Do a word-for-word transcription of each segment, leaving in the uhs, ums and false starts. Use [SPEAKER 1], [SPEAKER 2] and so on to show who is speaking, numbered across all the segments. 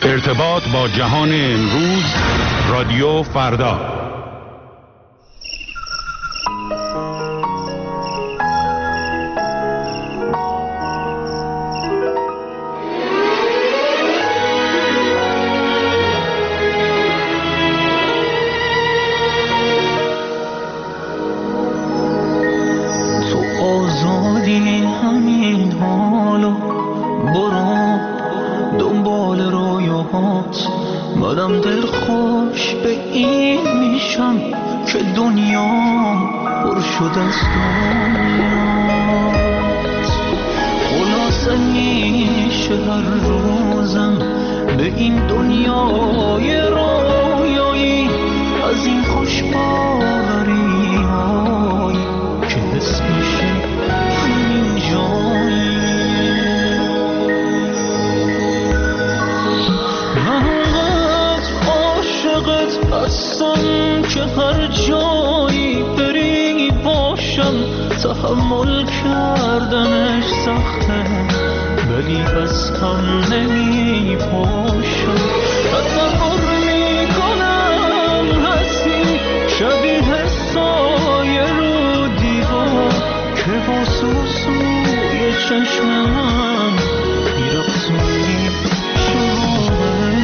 [SPEAKER 1] ارتباط با جهان امروز، رادیو فردا.
[SPEAKER 2] تو آزادی همین حالو برو دنبال رویاهات، بعدم دل خوش به این میشم که دنیا پر شد از دنیات. خلاصه میشه هر روزم به این دنیای رویایی از این خوش باوری های که حس میشه همین جایی. هستم که هر جایی بری باشم، تحمل کردنش سخته ولی از هم نمی پاشم. تصور میکنم هستی شبیه سایه رو دیوار که با سوسوی چشمم میرقصونی شما.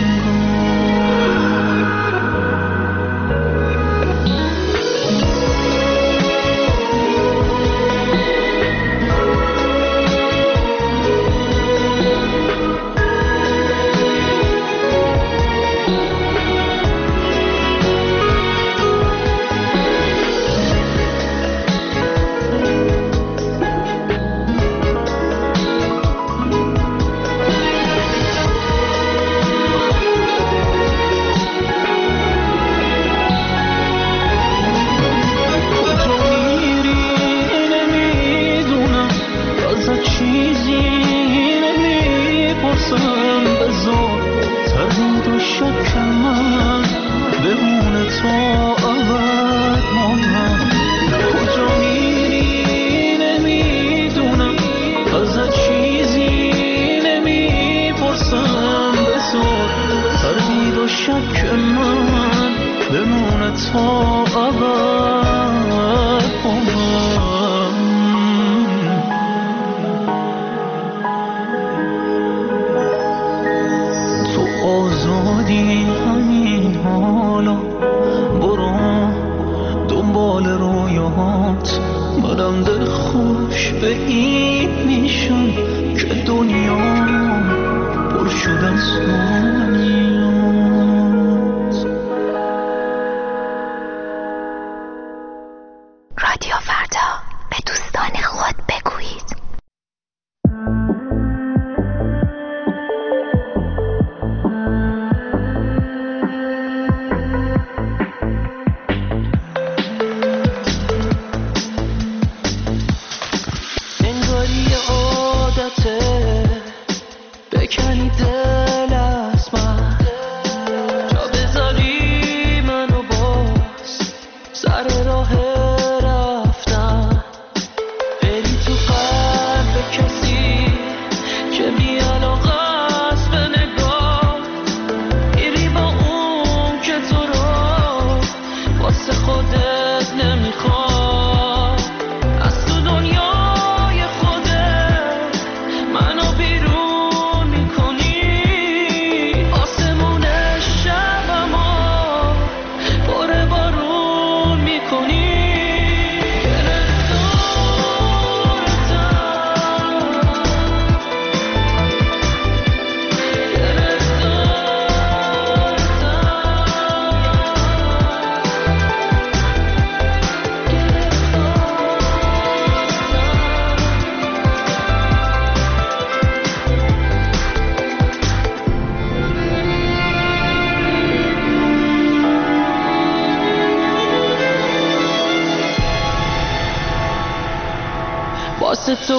[SPEAKER 2] واسه تو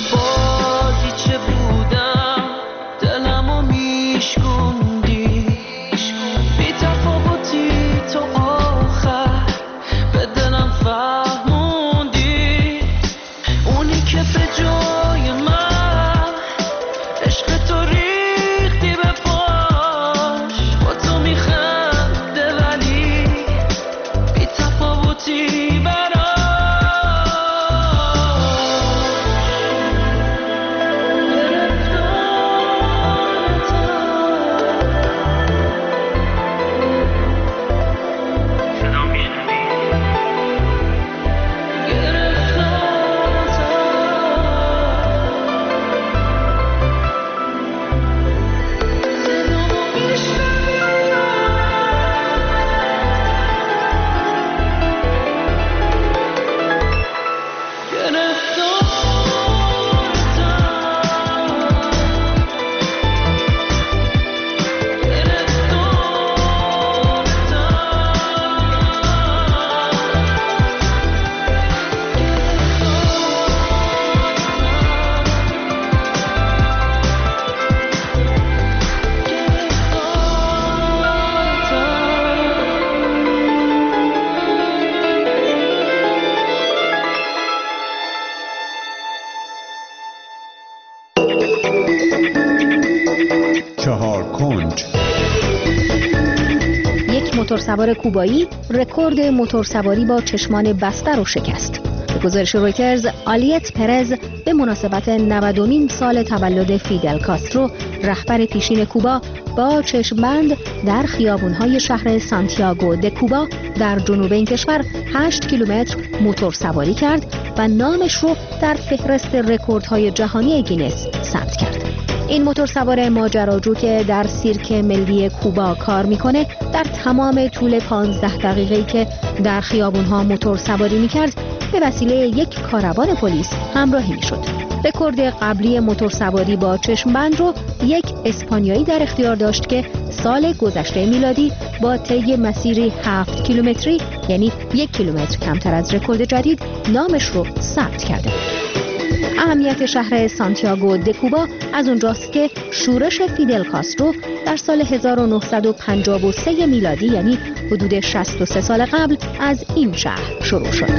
[SPEAKER 2] بازی چه بودم دلمو میشکوندی، بی تفاوتی تو آخر به دلم فهموندی، اونی که به جای من عشق تو ریختی به پاش،
[SPEAKER 1] چهار کنج.
[SPEAKER 3] یک موتورسوار کوبایی رکورد موتورسواری با چشمان بسته رو شکست. به گزارش رویترز، آلیت پرز به مناسبت نودمین سال تولد فیدل کاسترو، رهبر پیشین کوبا، با چشمبند در خیابان‌های شهر سانتیاگو د کوبا در جنوب این کشور هشت کیلومتر موتور سواری کرد و نامش رو در فهرست رکوردهای جهانی گینس ثبت کرد. این موتورسوار ماجراجو که در سیرک ملی کوبا کار میکنه، در تمام طول پانزده دقیقه‌ای که در خیابان‌ها موتور سواری میکرد به وسیله یک کاروان پلیس همراهی میشد. رکورد قبلی موتورسواری با چشمبند رو یک اسپانیایی در اختیار داشت که سال گذشته میلادی با طی مسیری هفت کیلومتری، یعنی یک کیلومتر کمتر از رکورد جدید، نامش رو ثبت کرده. اهمیت شهر سانتیاگو د کوبا از اونجاست که شورش فیدل کاسترو در سال هزار و نهصد و پنجاه و سه میلادی، یعنی حدود شصت و سه سال قبل، از این شهر شروع شد.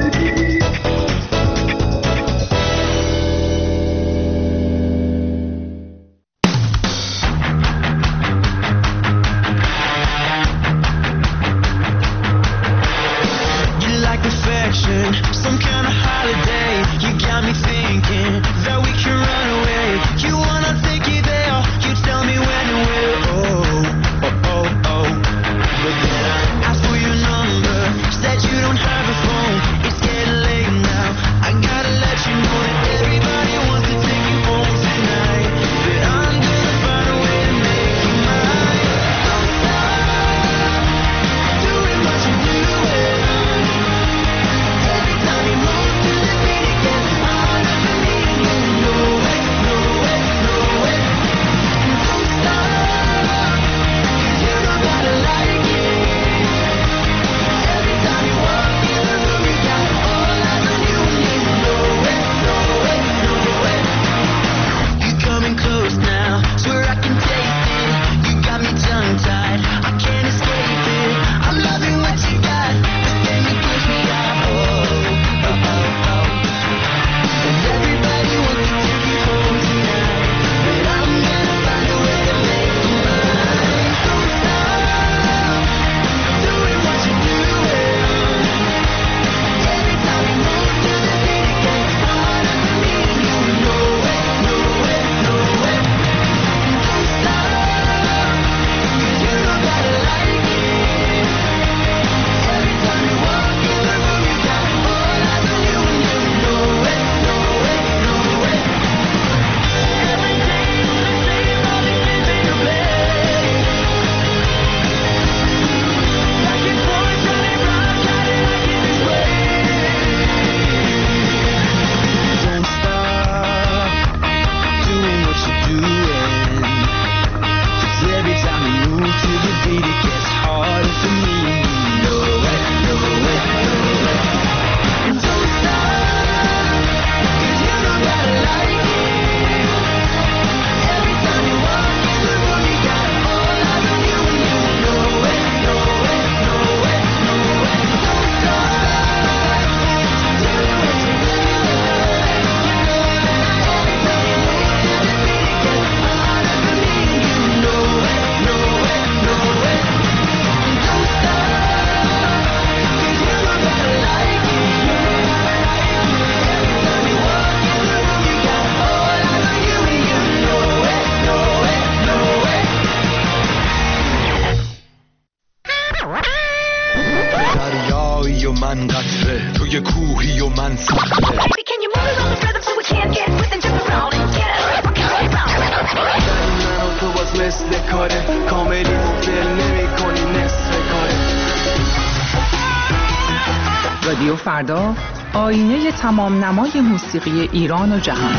[SPEAKER 4] رادیو فردا، آینه تمام نمای موسیقی ایران و جهان.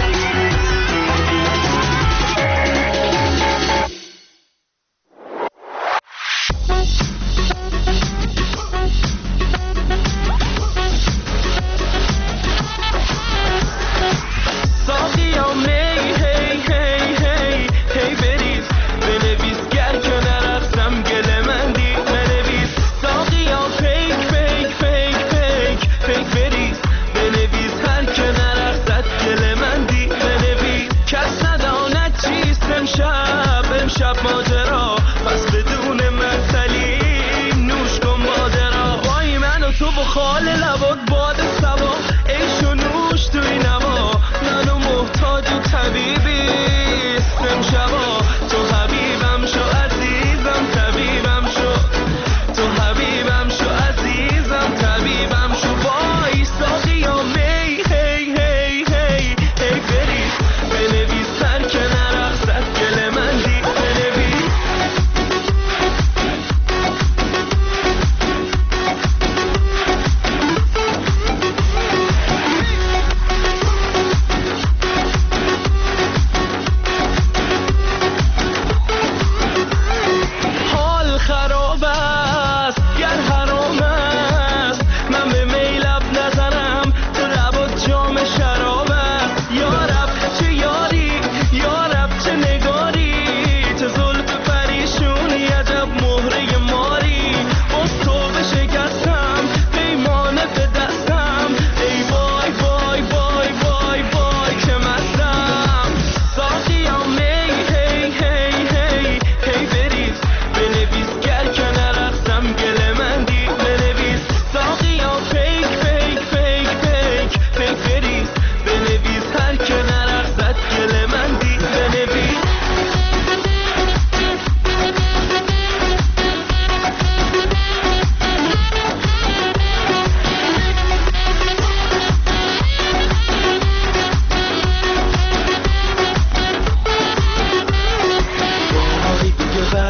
[SPEAKER 2] بنویس هر که نرخصد دل من دی بنویس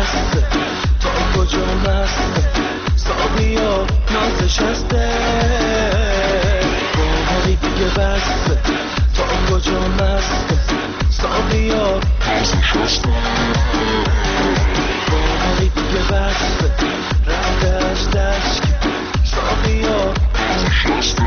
[SPEAKER 2] بسته تا کجا مسته ساقیا نازش هسته باقی دیگه بسته تا کجا مسته ساقیا نازش هسته باقی دیگه بسته رفتش دشک ساقیا نازش هسته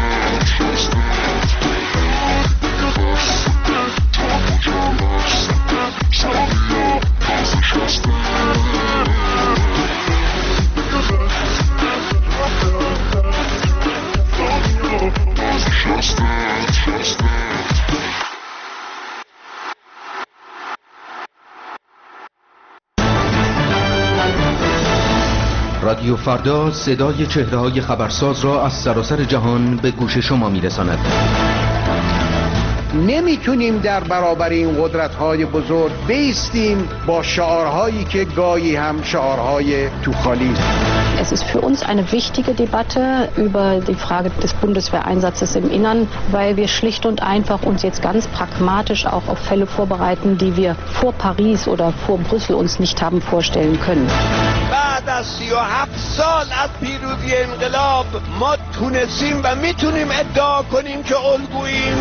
[SPEAKER 5] رادیو فردا صدای چهره‌های خبرساز را از سراسر جهان به گوش شما می‌رساند.
[SPEAKER 6] نمیتونیم در برابر این قدرت‌های بزرگ بایستیم با شعارهایی که گاهی هم شعارهای توخالی.
[SPEAKER 7] Es ist für uns eine wichtige Debatte über die Frage des Bundeswehreinsatzes im Innern, weil wir schlicht und einfach uns jetzt ganz pragmatisch auch auf Fälle vorbereiten, die wir vor Paris oder vor Brüssel uns nicht haben vorstellen können.
[SPEAKER 6] بعد از سی و هفت سال از پیروزی انقلاب ما تونستیم و میتونیم ادعا کنیم که الگوییم.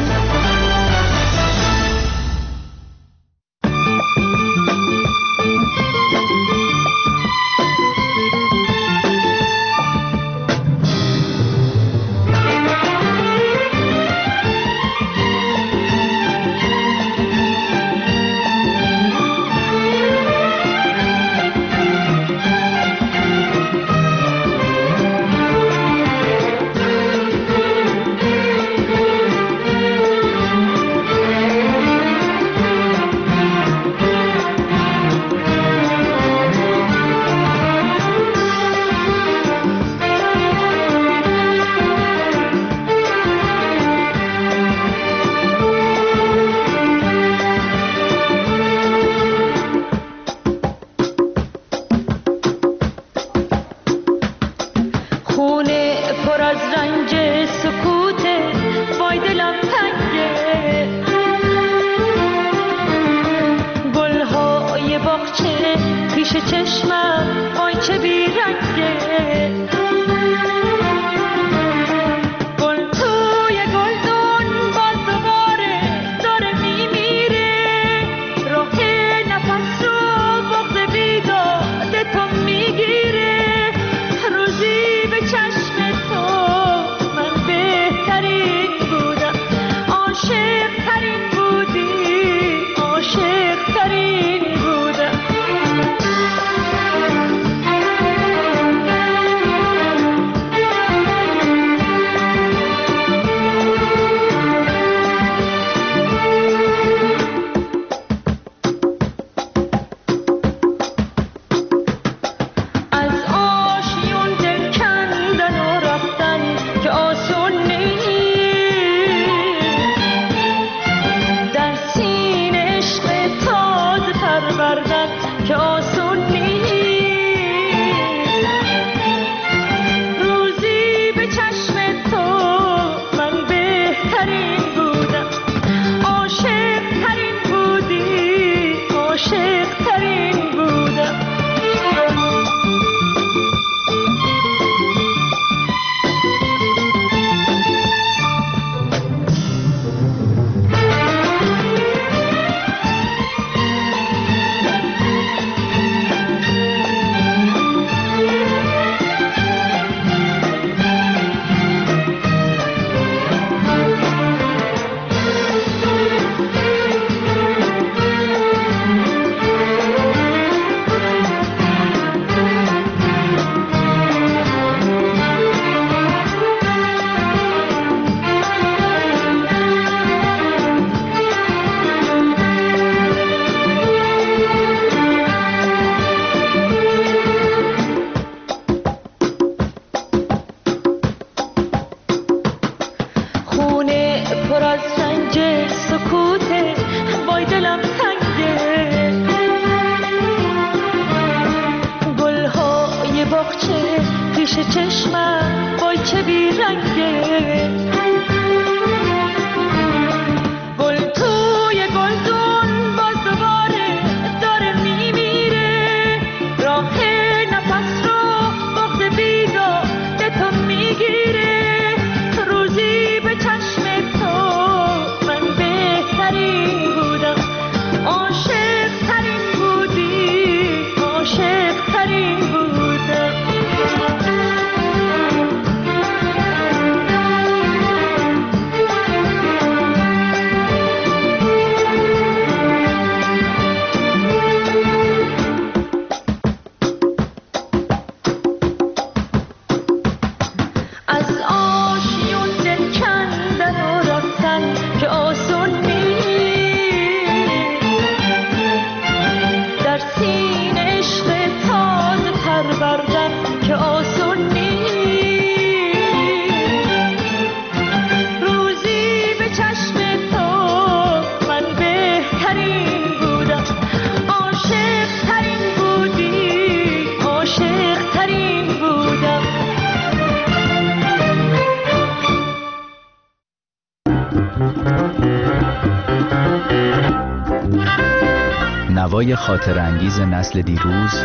[SPEAKER 8] صدای خاطرانگیز نسل دیروز،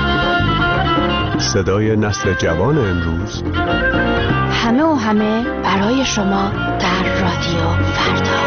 [SPEAKER 9] صدای نسل جوان امروز،
[SPEAKER 10] همه و همه برای شما در رادیو فردا.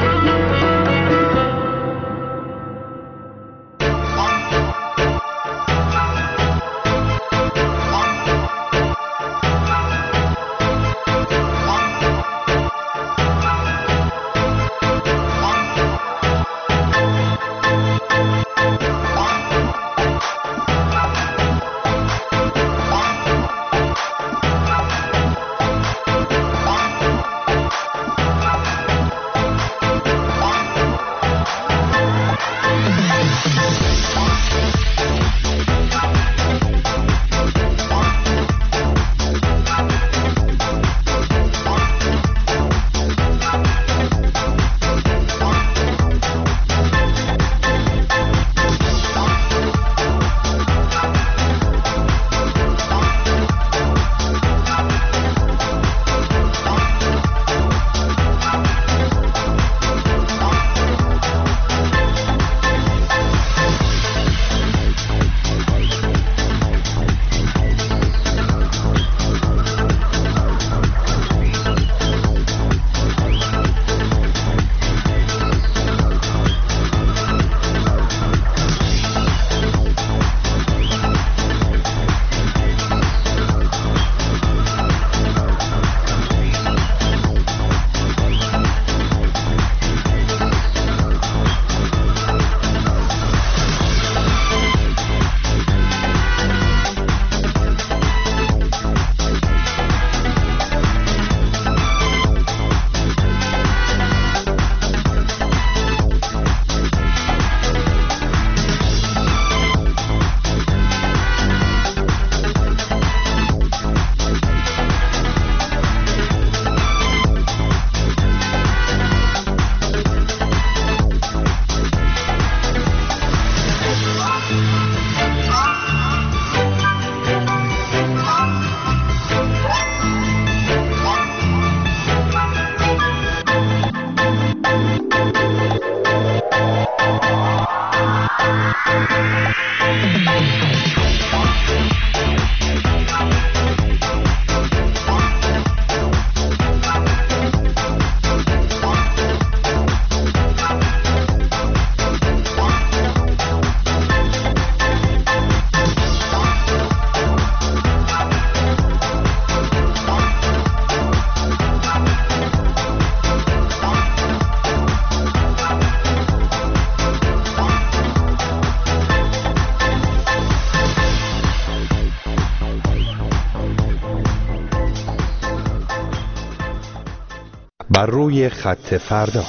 [SPEAKER 9] بر روی خط فردا.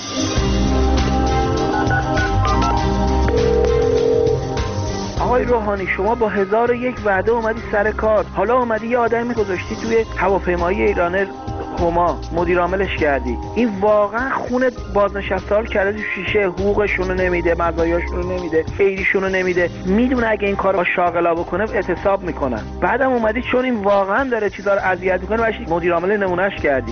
[SPEAKER 11] آقای روحانی، شما با هزار و یک وعده اومدی سر کار، حالا اومدی یه آدمی گذاشتی توی هواپیمایی ایران هما مدیر عاملش کردی. این واقعا خون بازنشسته‌ها رو کرده تو شیشه، حقوقشون رو نمیده، مزایاشون رو نمیده، خیریشون رو نمیده. میدونه اگه این کارو با شاغلا بکنه اعتصاب میکنن. بعدم اومدی چون این واقعا داره چیزا رو اذیت میکنه بهش مدیر عامل نمونهش کردی.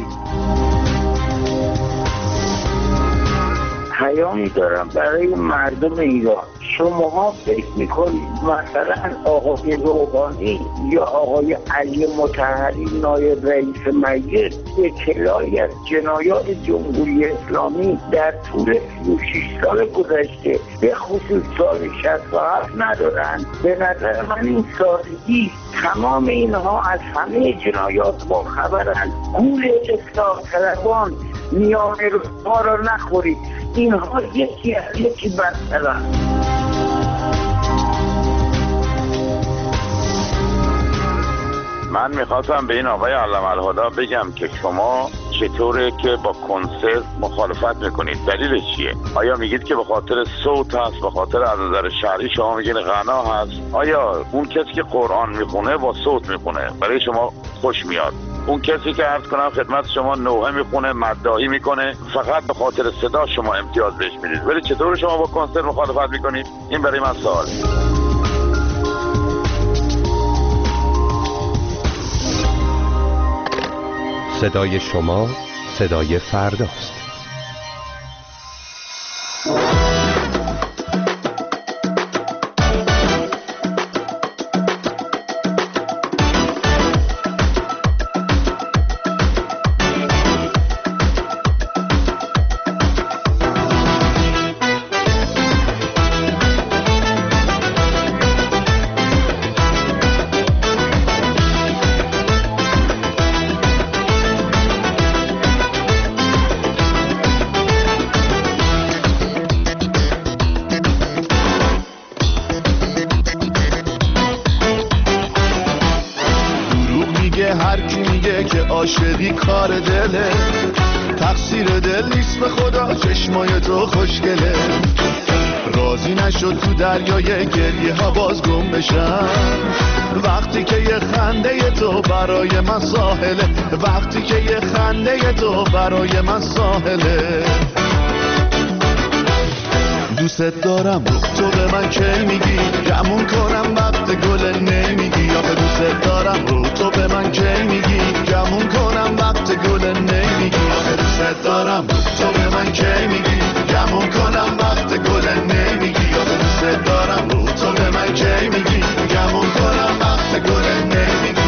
[SPEAKER 12] پیامی دارم برای مردم ایران. شماها فکر میکنید مثلا آقای روحانی یا آقای علی مطهری نایب رئیس مجلس اطلاعی از جنایات جمهوری اسلامی در طول سی و شش سال گذشته به خصوص سال شصت و هفت ندارند؟ به نظر من این سادگی، تمام اینها از همه جنایات با خبرند. گول اصلاح طلبان میان روزها را نخورید، اینها یکی از یکی بدترند.
[SPEAKER 13] من میخواستم به این آقای علم الهدی بگم که شما چطوره که با کنسرت مخالفت میکنید؟ دلیلش چیه؟ آیا میگید که به خاطر صوت هست، به خاطر از نظر شرعی شما میگید غنا هست؟ آیا اون کسی که قرآن میخونه با صوت میخونه برای شما خوش میاد؟ اون کسی که عرض کنم خدمت شما نوحه میخونه، مداحی میکنه، فقط به خاطر صدا شما امتیاز بهش میدید، ولی چطور شما با کنسرت مخالفت میکنید؟ این برای من سواله.
[SPEAKER 9] صدای شما صدای فرداست.
[SPEAKER 2] هر کی میگه که عاشقی کار دله، تقصیر دل نیست به خدا، چشمای تو خوشگله. راضی نشد تو دریای گریه ها باز گم بشم، وقتی که یه خنده تو برای من ساحله، وقتی که یه خنده تو برای من ساحله. دوست دارم تو به من کی میگی، گمون کنم وقت گل نمیگی. آخه دوست دارم رو تو به من کی میگی، گمون کنم وقت گل نمیگی. آخه دوست دارم رو تو به من کی میگی، گمون کنم وقت گل نمیگی. آخه دوست دارم رو تو به من کی میگی، گمون کنم وقت گل نمیگی.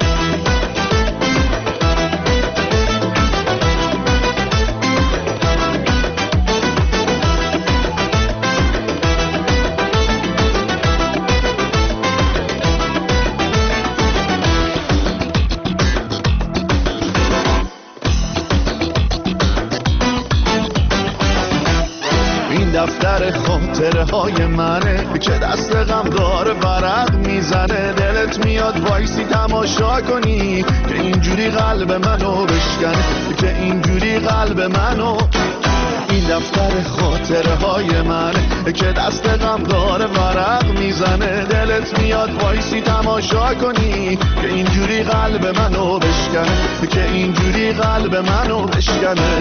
[SPEAKER 2] دفتر خاطره های منه که دست غم داره ورق میزنه. دلت میاد وایسی تماشا کنی که اینجوری قلب منو بشکنه، که اینجوری قلب منو. این دفتر خاطره های منه که دست غم داره ورق میزنه. دلت میاد وایسی تماشا کنی که اینجوری قلب منو بشکنه، که اینجوری قلب منو بشکنه.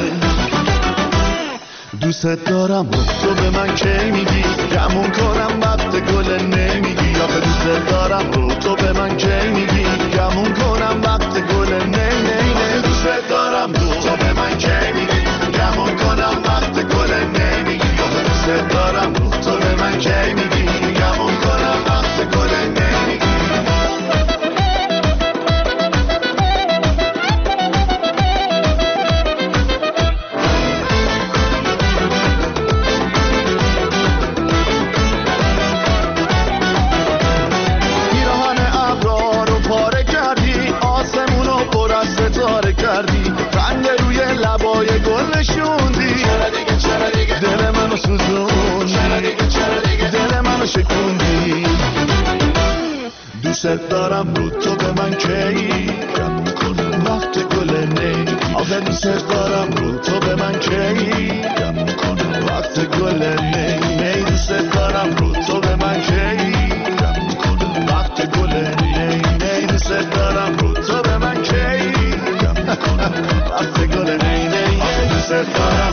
[SPEAKER 2] دوست دارم تو به من کی میگی، گمون کنم وقت گل نمیگی. آخه دوست دارم رو تو به من کی میگی، گمون کنم وقت گل نمی نمی نمی. دوست دارم رو تو به من کی میگی، گمون کنم وقت گل نمیگی. آخه دوست دارم رو تو به من کی میگی، گمون کنم وقت گل نمیگی. رنگ روی لبای گل نشوندی، چرا دیگه چرا دیگه دل منو سوزون، چرا دیگه چرا دیگه دل منو شکوندی. دوست دارم رو تو به من کی، گمون کنم وقت گل نمیگی. آخه دوست دارم رو تو به من کی، گمون کنم وقت گل نمیگی. دوست دارم رو تو به من کی، گمون کنم وقت گل نمیگی. دوست دارم رو تو به من کی، وقت گل نی نی. دوست دارم